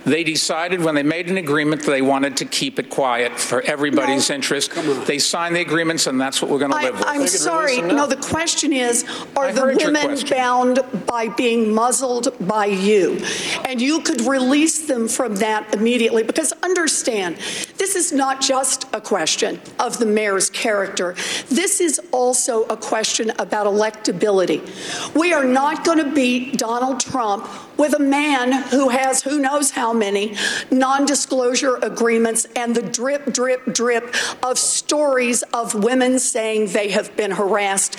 They decided when they made an agreement that they wanted to keep it quiet for everybody's interest. They signed the agreements, and that's what we're going to live with. I'm sorry. No, the question is, are the women bound by being muzzled by you? And you could release them from that immediately. Because understand, this is not just a question of the mayor's character. This is also a question about electability. We are not going to beat Donald Trump with a man who has who knows how many non-disclosure agreements and the drip, drip, drip of stories of women saying they have been harassed